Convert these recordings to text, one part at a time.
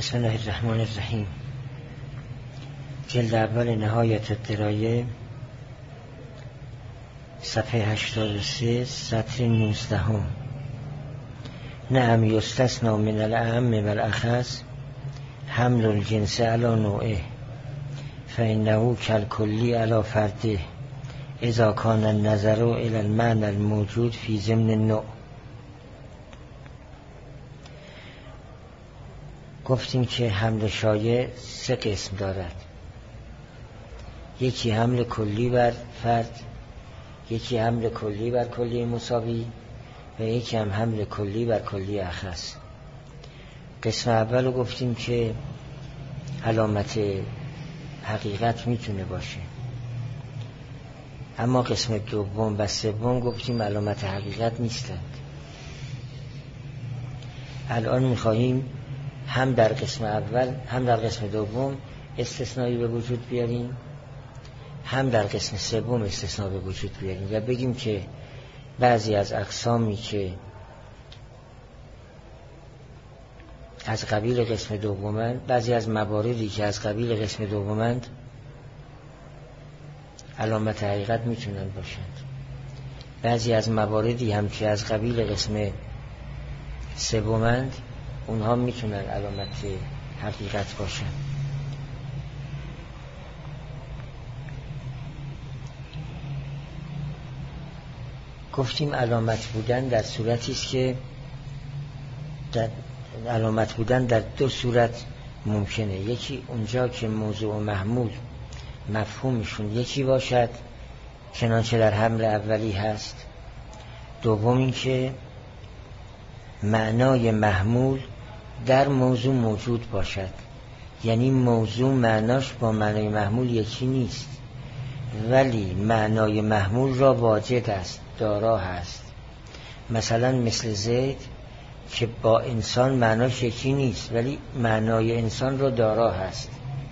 بسم الله الرحمن الرحیم. جلد اول نهایت الدرایه، صفحه 83، سطر 19. نعم یستثنی من الاعم والاخص حمل الجنس علی نوعه فانه کالکلی علی فرده اذا کان النظر الی المعنى الموجود فی ضمن النوع. گفتیم که حمل شایع 3 قسم دارد. یکی حمل کلی بر فرد، یکی حمل کلی بر کلی مساوی و یکی هم حمل کلی بر کلی اخص. قسم اول رو گفتیم که علامت حقیقت میتونه باشه، اما قسم دوم و سوم گفتیم علامت حقیقت نیستند. الان میخواهیم هم در قسم اول هم در قسم دوم استثنایی به وجود بیاریم، هم در قسم سوم استثناء به وجود بیاریم و بگیم که بعضی از اقسامی که از قبیل قسم دومند، بعضی از مواردی که از قبیل قسم دومند علامت حقیقت میتونن باشند، بعضی از مواردی هم که از قبیل قسم سومند اونها میتونن علامت حقیقت باشن. گفتیم علامت بودن در صورتی است که علامت بودن در 2 صورت ممکنه. یکی اونجا که موضوع و محمول مفهومشون یکی باشد چنانچه در حمل اولی هست. دوم این که معنای محمول در موضوع موجود باشد، یعنی موضوع معناش با معنای محمول یکی نیست ولی معنای محمول را واجد است، دارا هست. مثلا مثل زید که با انسان معناش یکی نیست ولی معنای انسان را دارا هست،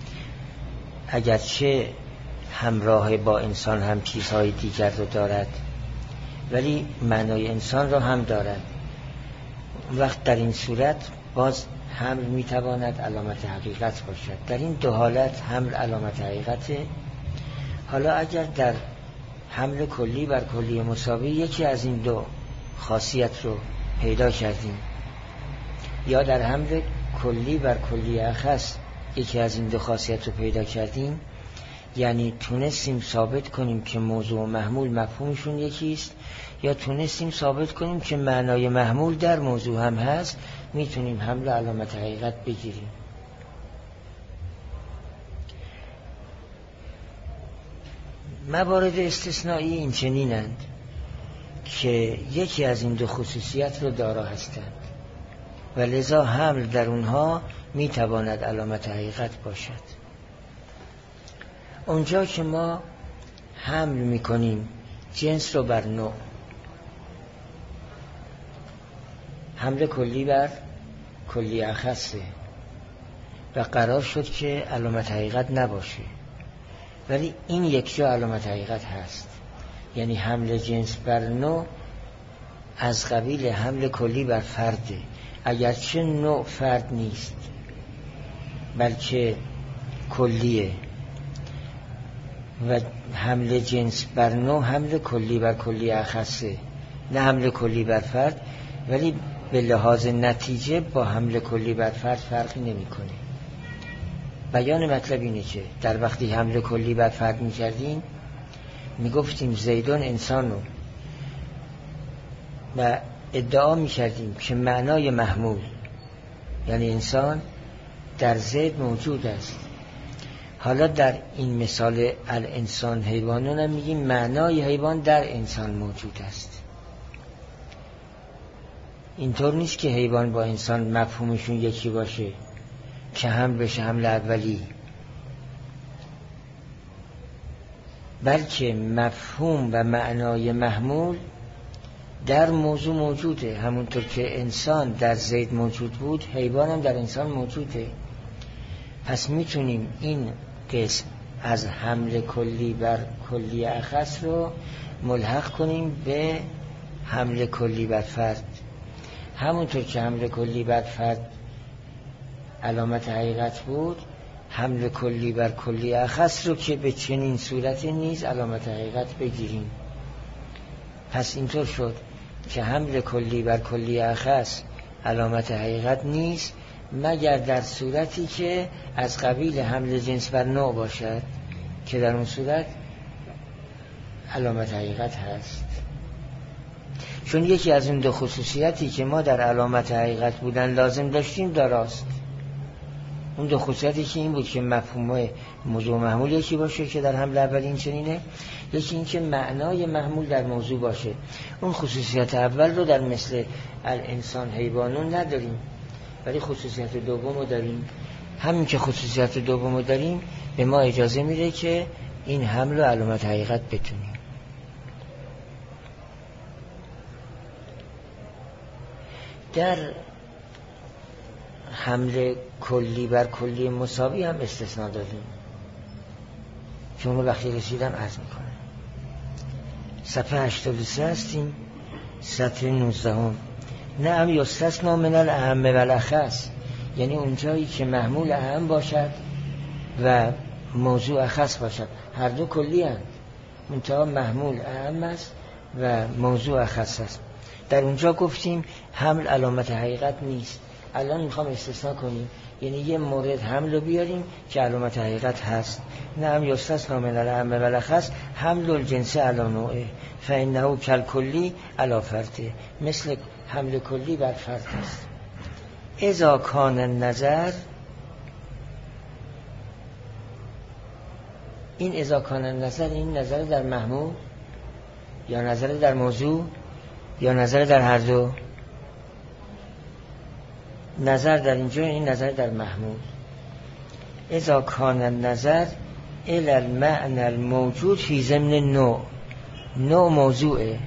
اگرچه همراه با انسان هم چیزهای دیگر رو دارد ولی معنای انسان را هم دارد. وقت در این صورت باز حمل میتواند علامت حقیقت باشد. در این 2 حالت حمل علامت حقیقته. حالا اگر در حمل کلی بر کلی مساوی یکی از این 2 خاصیت رو پیدا کردیم یا در حمل کلی بر کلی اخص یکی از این 2 خاصیت رو پیدا کردیم، یعنی تونستیم ثابت کنیم که موضوع و محمول مفهومشون یکیست یا تونستیم ثابت کنیم که معنای محمول در موضوع هم هست، میتونیم حمل علامت حقیقت بگیریم. موارد استثنایی این چنینند که یکی از این 2 خصوصیت رو دارا هستند و لذا حمل در اونها میتواند علامت حقیقت باشد. اونجا که ما حمل میکنیم جنس رو بر نوع، حمل کلی بر کلی اخصه و قرار شد که علامت حقیقت نباشه ولی این یک جا علامت حقیقت هست، یعنی حمل جنس بر نوع از قبیل حمل کلی بر فرده، اگرچه نوع فرد نیست بلکه کلیه و حمل جنس بر نوع حمل کلی بر کلی اخصه، نه حمل کلی بر فرد، ولی به لحاظ نتیجه با حمل کلی بر فرد فرقی نمی کنه. بیان مطلب اینه که در وقتی حمل کلی بر فرد می کردیم می گفتیم زیدون انسانو و ادعا می کردیم که معنای محمول یعنی انسان در زید موجود است. حالا در این مثال الانسان حیوانون هم میگیم معنای حیوان در انسان موجود است. اینطور نیست که حیوان با انسان مفهومشون یکی باشه که هم بشه حمل اولی، بلکه مفهوم و معنای محمول در موضوع موجوده. همونطور که انسان در زید موجود بود حیوان هم در انسان موجوده. پس میتونیم این قسم از حمل کلی بر کلی اخص رو ملحق کنیم به حمل کلی بر فرد. همونطور که حمل کلی بر فرد علامت حقیقت بود، حمل کلی بر کلی اخص رو که به چنین صورت نیز علامت حقیقت بگیریم. پس اینطور شد که حمل کلی بر کلی اخص علامت حقیقت نیست مگر در صورتی که از قبیل حمل جنس بر نوع باشد که در اون صورت علامت حقیقت هست. چون یکی از اون دو خصوصیتی که ما در علامت حقیقت بودن لازم داشتیم دراست. اون دو خصوصیتی که این بود که مفهوم موضوع محمول یکی باشه که در حمل اول این چنینه، یکی این که معنای محمول در موضوع باشه. اون خصوصیت اول رو در مثل الانسان حیوانون نداریم، ولی خصوصیت دوم رو داریم. همین که خصوصیت دوم رو داریم به ما اجازه میده که این حمل و علامت حقیقت بتونیم. در حمل کلی بر کلی مساوی هم استثناء دادیم که اون رو وقتی رسیدم عرض میکنه. صفحه 83 هستیم، سطر 19. نعم یستثنی من الاهم و الاخص، یعنی اونجایی که محمول اهم باشد و موضوع اخص باشد، هر دو کلی هست، منتها محمول اهم است و موضوع اخص است. در اونجا گفتیم حمل علامت حقیقت نیست. الان میخوام استثناء کنیم، یعنی یه مورد حمل رو بیاریم که علامت حقیقت هست. نعم یستثنی من الاهم و الاخص حمل الجنس علی نوعه فانه کالکلی علی فرده، مثل حمل کلی بر فرد است. اذا کان النظر، این اذا کان النظر، این نظر در محمول یا نظر در موضوع یا نظر در هر دو؟ نظر در اینجا این نظر در محمول. اذا کان النظر الی المعنى الموجود فی ضمن نوع، نوع موضوعه،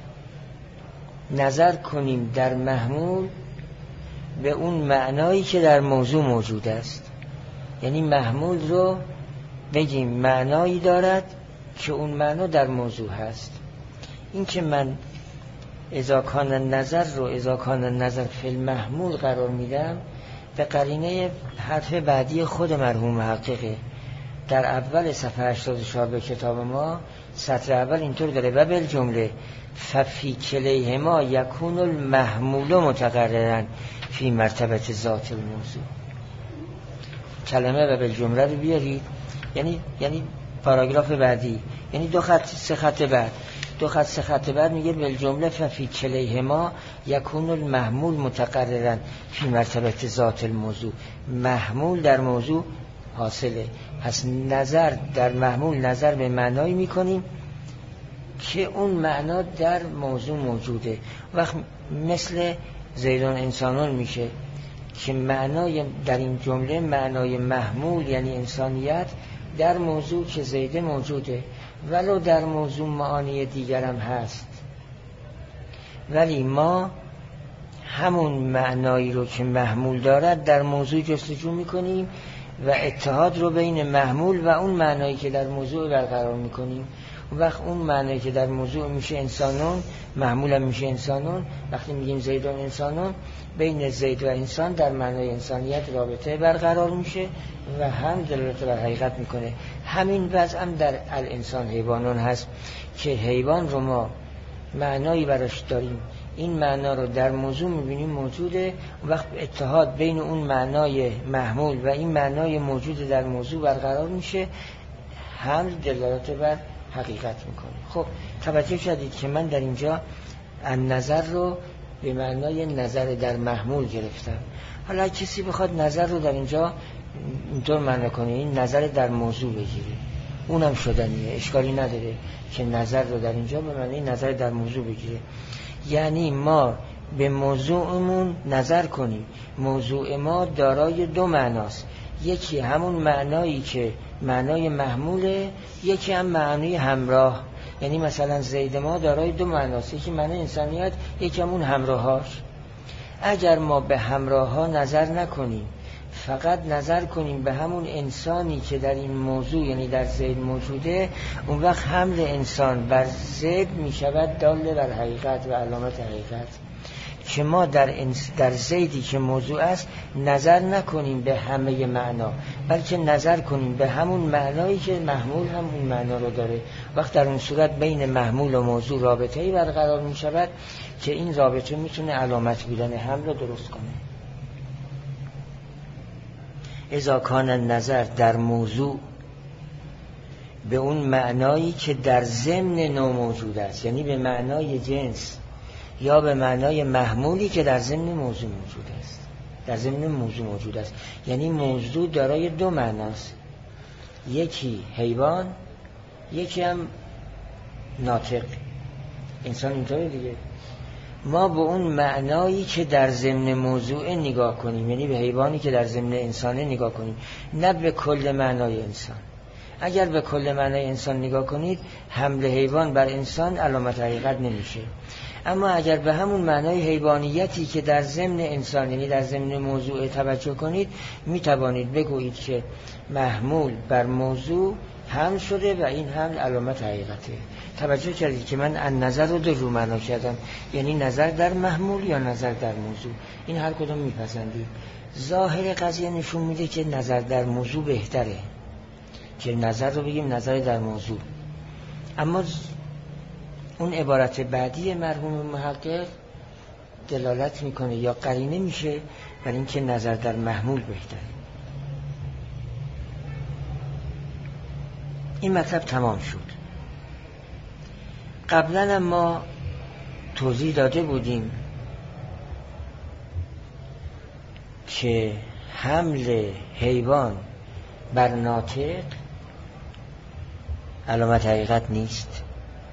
نظر کنیم در محمول به اون معنایی که در موضوع موجود است. یعنی محمول رو بگیم معنایی دارد که اون معنا در موضوع هست. این که من اذا کان النظر رو اذا کان النظر فی المحمول قرار میدم به قرینه حرف بعدی خود مرحوم محققه. در اول صفحه 84 به کتاب ما سطر اول اینطور داره: و بالجمله ففی کلیهما یکون المحمول متقررا فی مرتبه ذات الموضوع. کلمه و بالجمله رو بیارید، یعنی پاراگراف بعدی، یعنی دو خط سه خط بعد، دو خط سه خط بعد میگه بالجمله ففی کلیهما یکون المحمول متقررا فی مرتبه ذات الموضوع. محمول در موضوع حاصله. پس نظر در محمول نظر به معنایی میکنیم که اون معنا در موضوع موجوده. وقت مثل زیدون انسانون میشه که معنای در این جمله معنای محمول یعنی انسانیت در موضوع که زیده موجوده، ولو در موضوع معانی دیگر هم هست، ولی ما همون معنایی رو که محمول دارد در موضوع جستجو میکنیم و اتحاد رو بین محمول و اون معنایی که در موضوع برقرار میکنیم. وقت اون معنایی که در موضوع میشه انسانون، محمول هم میشه انسانون. وقتی میگیم زیدون انسانون، بین زید و انسان در معنای انسانیت رابطه برقرار میشه و هم دلالت بر حقیقت میکنه. همین وضع هم در الانسان حیوانون هست که حیوان رو ما معنایی براش داریم، این معنا رو در موضوع میبینیم موجوده. وقت اتحاد بین اون معنای محمول و این معنای موجود در موضوع برقرار میشه، هم دلالت بر حقیقت میکنه. خب توجه کردید که من در اینجا نظر رو به معنای نظر در محمول گرفتم. حالا کسی بخواد نظر رو در اینجا اینطور معنی کنه، این نظر در موضوع بگیره، اونم شدنیه، اشکالی نداره که نظر رو در اینجا به معنی نظر در موضوع بگیره. یعنی ما به موضوعمون نظر کنیم. موضوع ما دارای دو معناست، یکی همون معنایی که معنای محموله، یکی هم معنی همراه. یعنی مثلا زید ما دارای دو معناست، یکی معنی انسانیت، یکی همون همراهاش. اگر ما به همراه ها نظر نکنیم، فقط نظر کنیم به همون انسانی که در این موضوع یعنی در زید موجوده، اون وقت حمل انسان بر زید می شود دال بر حقیقت و علامت حقیقت. که ما در زیدی که موضوع است نظر نکنیم به همه معنا، بلکه نظر کنیم به همون معنایی که محمول هم اون معنا رو داره. وقت در اون صورت بین محمول و موضوع رابطه‌ای برقرار می شود که این رابطه میتونه علامت بودن هم رو درست کنه. اذا کان نظر در موضوع به اون معنایی که در ضمن نوع موجود است، یعنی به معنای جنس یا به معنای محمولی که در ضمن موضوع موجود است، در ضمن موضوع موجود است. یعنی موضوع دارای دو معناست، یکی حیوان، یکی هم ناطق. انسان اینطوره دیگه. ما به اون معنایی که در ضمن موضوع نگاه کنیم، یعنی به حیوانی که در ضمن انسانه نگاه کنیم، نه به کل معنای انسان. اگر به کل معنای انسان نگاه کنید، حمل حیوان بر انسان علامت حقیقت نمیشه. اما اگر به همون معنای حیوانیتی که در ضمن انسان، یعنی در ضمن موضوع توجه کنید، می توانید بگویید که محمول بر موضوع حمل شده و این حمل علامت حقیقته. توجه کردید که من از نظر رو دو رو معنا کردم، یعنی نظر در محمول یا نظر در موضوع. این هر کدوم میپسندید. ظاهر قضیه نشون میده که نظر در موضوع بهتره، که نظر رو بگیم نظر در موضوع. اما اون عبارت بعدی مرحوم محقق دلالت میکنه یا قرینه میشه بر این که نظر در محمول بهتره. این مطلب تمام شد. قبلا ما توضیح داده بودیم که حمل حیوان بر ناطق علامت حقیقت نیست.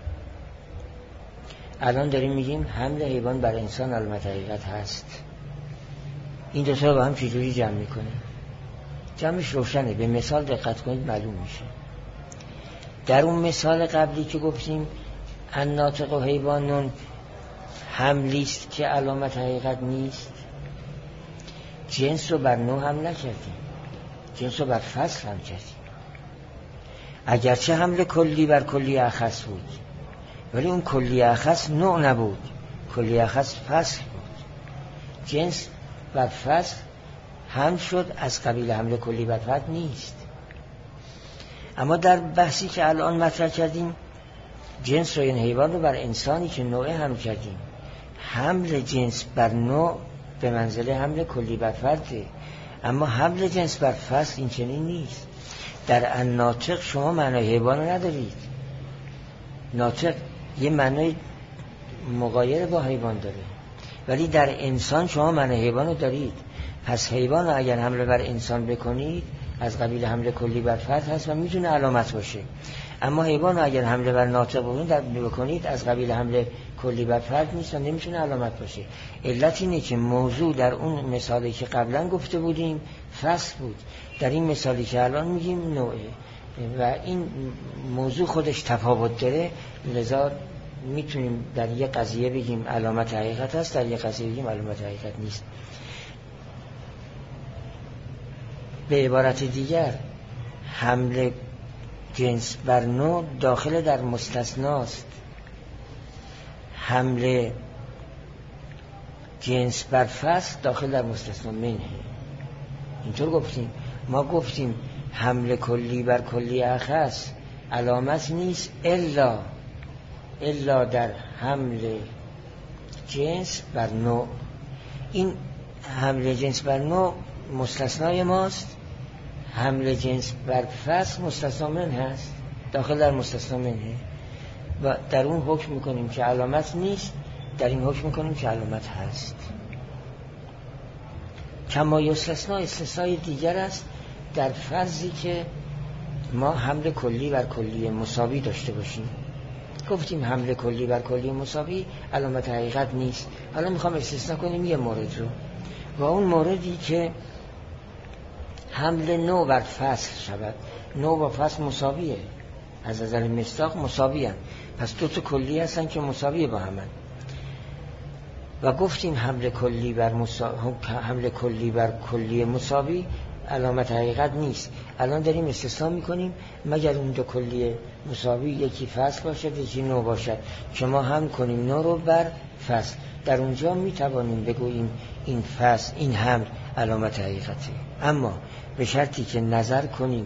الان داریم میگیم حمل حیوان بر انسان علامت حقیقت هست. این دو تا با هم چجوری جمع میکنه؟ جمعش روشنه، به مثال دقت کنید معلوم میشه. در اون مثال قبلی که گفتیم الناطق و حیوانون حملیست که علامت حقیقت نیست، جنس رو بر نوع حمل نکردیم، جنس رو بر فصل حمل کردیم. اگرچه حمل کلی بر کلی اخص بود، ولی اون کلی اخص نوع نبود، کلی اخص فصل بود. جنس بر فصل حمل شد، از قبیل حمل کلی بر فصل نیست. اما در بحثی که الان مطرح کردیم، جنس رو، یعنی حیوان رو بر انسانی که نوعه حمل کردیم. حمل جنس بر نوع به منزله حمل کلی بر فرده، اما حمل جنس بر فصل این چنین نیست. در الناطق شما معنای حیوان رو ندارید. ناطق یه معنای مغایر با حیوان داره، ولی در انسان شما معنای حیوان رو دارید. پس حیوان رو اگر حمله بر انسان بکنید از قبیل حمله کلی بر فرد هست و میتونه علامت باشه. اما حیوان رو اگر حمله بر ناطق بکنید از قبیل حمله کلی بر فرد نیست و نمیتونه علامت باشه. علت اینه که موضوع در اون مثالی که قبلا گفته بودیم فصل بود، در این مثالی که الان میگیم نوعه و این موضوع خودش تفاوت داره. لذا میتونیم در یک قضیه بگیم علامت حقیقت هست، در یک قضیه بگیم علامت حقیقت نیست. به عبارت دیگر حمل جنس بر نوع داخل در مستثناست، حمل جنس بر فصل داخل در مستثنا منه. اینطور گفتیم. ما گفتیم حمل کلی بر کلی اخص علامت نیست الا در حمل جنس بر نوع. این حمل جنس بر نوع مستثنای ماست، حمل جنس بر فصل مستثنا من هست، داخل در مستثنا منه و در اون حکم میکنیم که علامت نیست، در این حکم میکنیم که علامت هست. کما یستثنا استثنای دیگر است در فرضی که ما حمل کلی بر کلی مساوی داشته باشیم. گفتیم حمل کلی بر کلی مساوی علامت حقیقت نیست. حالا میخوام استثنا کنیم یه مورد رو، و اون موردی که حمل نوع بر فصل شود. نوع و فصل مساویه، از نظر مصداق مساویه، پس دو تا کلی هستن که مساویه با همن. و گفتیم حمل کلی بر کلی مساوی علامت حقیقت نیست. الان داریم استثنا میکنیم مگر اون دو کلی مساوی یکی فصل باشد یکی نوع باشد که ما هم کنیم نوع رو بر فصل. در اونجا میتوانیم بگوییم این فصل، این حمل علامت حقیقته. اما به شرطی که نظر کنیم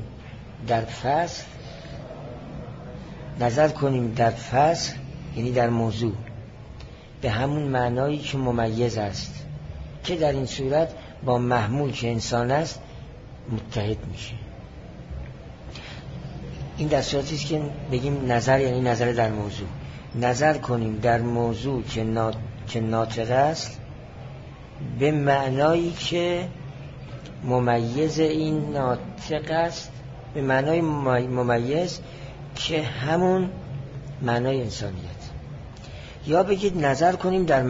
در فصل یعنی در موضوع به همون معنایی که ممیز است، که در این صورت با محمول که انسان است متحد میشه. این در صورتی است که بگیم نظر یعنی نظر در موضوع. نظر کنیم در موضوع که ناطق است به معنایی که ممیز این ناطق است، به معنای ممیز که همون معنای انسانیت. یا بگید نظر کنیم در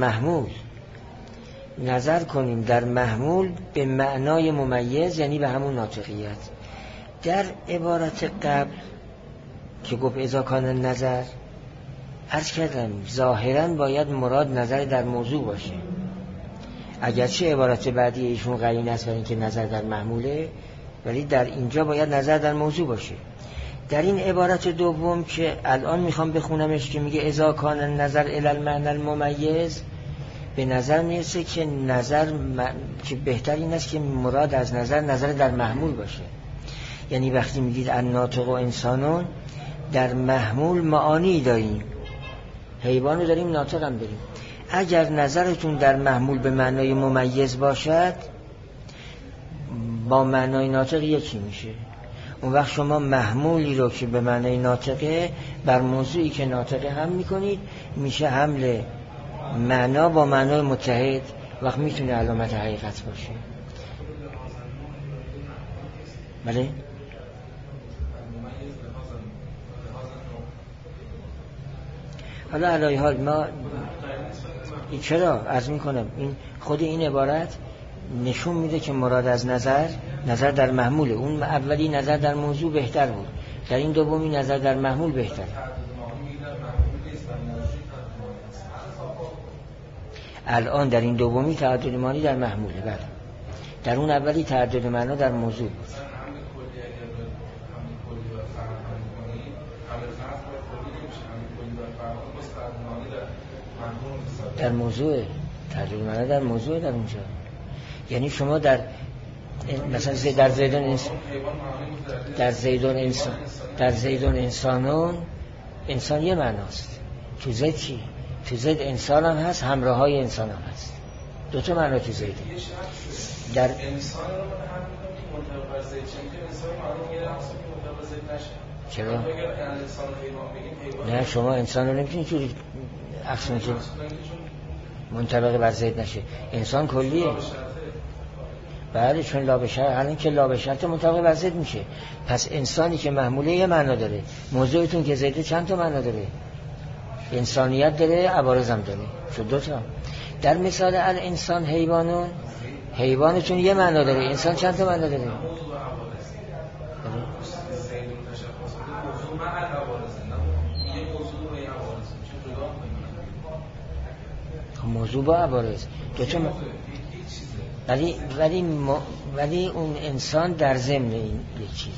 محمول به معنای ممیز یعنی به همون ناطقیت. در عبارت قبل که گفت اذا کان نظر، عرض کردم ظاهراً باید مراد نظر در موضوع باشه، اگرچه عبارت بعدی ایشون قرینه است برای اینکه نظر در محموله، ولی در اینجا باید نظر در موضوع باشه. در این عبارت دوم که الان میخوام بخونمش که میگه اذا کان نظر الی المعنى الممیز، به نظر میرسه که که بهتر این است که مراد از نظر در محمول باشه. یعنی وقتی میگید الناطق و انسانون، در محمول معانی داریم، حیوان رو داریم، ناطق هم داریم. اگر نظرتون در محمول به معنای ممیز باشد با معنای ناطق یکی میشه. اون وقت شما محمولی رو که به معنای ناطقه بر موضوعی که ناطقه هم میکنید، میشه حمل معنا با معنای متحد، وقت میتونه علامت حقیقت باشه. بله؟ حالا علی حال ما چرا عرض میکنم این خود این عبارت نشون میده که مراد از نظر در محموله. اون اولی نظر در موضوع بهتر بود، در این دومی نظر در محمول بهتر. الان در این دومی تعدد معنی در محموله، بله. در اون اولی تعدد معنا در موضوع بود. در موضوع تعدد معنا در موضوع در اونجا. یعنی شما مثلا در زیدون انسانون، انسان یه معناست. تو زید چی؟ تو زید انسان هم هست، همراه های انسان هم هست. دو تا معنا تو زیده. در انسان رو هم منطبق بر زید انسان معنا میگه منطبق بر زید نشه. چرا؟ نه شما انسان رو نمیتونید جوری اقسام کنید منطبق بر زید نشه. انسان کلیه. بله چون لا بشر، الان که لا بشر منطبق بر زید میشه. پس انسانی که محموله یه معنا داره، موضوعتون که زیده چند تا معنا داره؟ انسانیت داره، عوارض هم داره، شد دو تا. در مثال الانسان حیوانون، حیوانتون یه معنا داره، انسان چند تا معنا داره؟ موضوع با عوارض دو تا ولی اون انسان در ضمن این یک چیزه.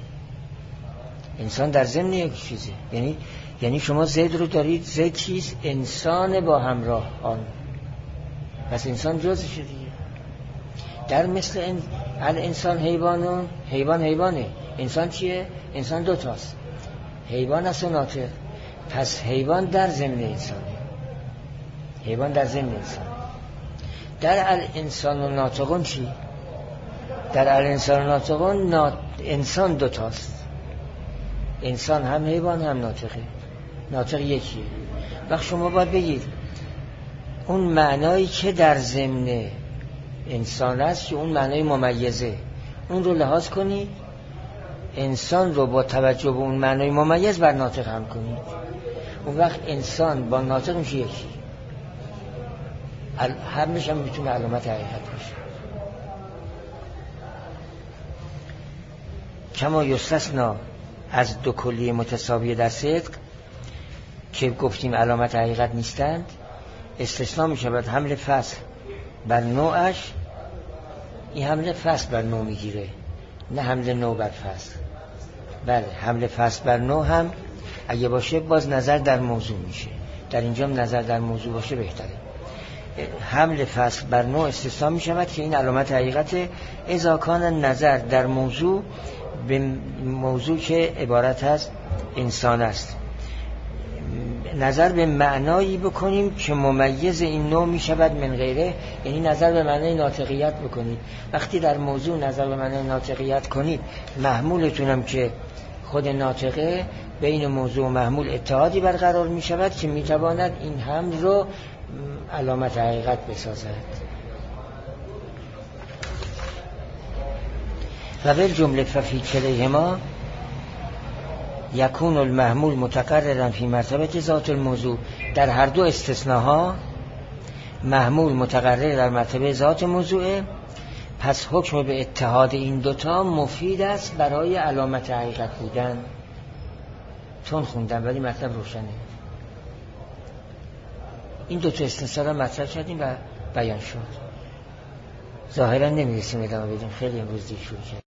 انسان در ضمن یک چیزه. یعنی شما زید رو دارید، زید چیز انسان با همراه آن، پس انسان جزشه دیگه. در مثل الانسان حیوانون، حیوانه. انسان چیه؟ انسان دو تاست، حیوان است و ناطق. پس حیوان در ضمن انسانه. حیوان در ضمن انسان. در الانسان و ناطقون چی؟ در الانسان و ناطقون انسان دو تاست، انسان هم حیوان هم ناطقه. ناطق یکیه. وقت شما باید بگید اون معنایی که در ضمن انسان است که اون معنای ممیزه، اون رو لحاظ کنید، انسان رو با توجه به اون معنای ممیز بر ناطق هم کنید. اون وقت انسان با ناطق میشه یکی. همش هم میتونه علامت حقیقت باشه. کما یستثنا از دو کلیه متساویه در صدق که گفتیم علامت حقیقت نیستند، استثناء می شود حمل فصل بر نوعش. این حمل فصل بر نوع میگیره، نه حمل نوع بر فصل. بله حمل فصل بر نوع هم اگه باشه باز نظر در موضوع میشه. در اینجا نظر در موضوع باشه بهتره. حمل فصل بر نوع استثناء می شود که این علامت حقیقت اذا کان نظر در موضوع به موضوع که عبارت از انسان است، نظر به معنایی بکنیم که ممیز این نوع می شود من غیره، یعنی نظر به معنای ناطقیت بکنید. وقتی در موضوع نظر به معنای ناطقیت کنید، محمولتونم که خود ناطقه، بین موضوع و محمول اتحادی برقرار می شود که می تواند این حمل رو علامت حقیقت بسازد. و بالجمله ففی کلیهما یکون المحمول متقررا فی مرتبه ذات الموضوع. در هر دو استثناها محمول متقرر در مرتبه ذات موضوعه، پس حکم به اتحاد این دوتا مفید است برای علامت حقیقت بودن. تون خوندم ولی مطلب روشنه. این دوتا استثنا را مطرح کردیم و بیان شد. ظاهرا نمیرسیم ادامه بدیم، خیلی امروز دیر شروع کردیم.